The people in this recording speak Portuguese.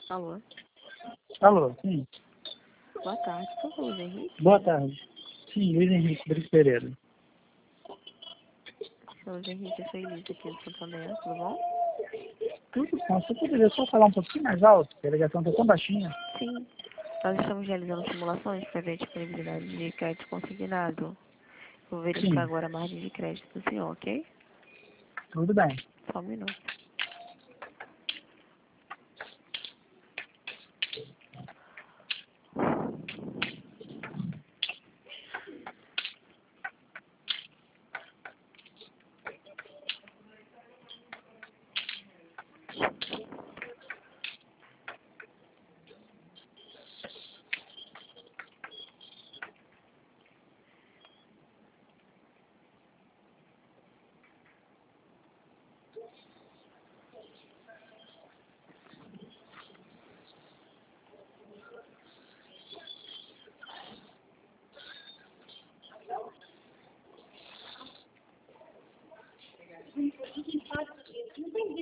Alô? Alô, sim. Boa tarde, por favor, Luiz Henrique. Boa tarde. Sim, Luiz Henrique Brito Pereira. Seu Luiz Henrique, eu sou Elisa aqui do Santander, tudo bom? Tudo bom. Você poderia só falar um pouquinho mais alto? A ligação está tão baixinha. Sim. Nós estamos realizando simulações para ver a disponibilidade de crédito consignado. Vou verificar Sim, agora a margem de crédito do senhor, ok? tudo bem. Só um minuto.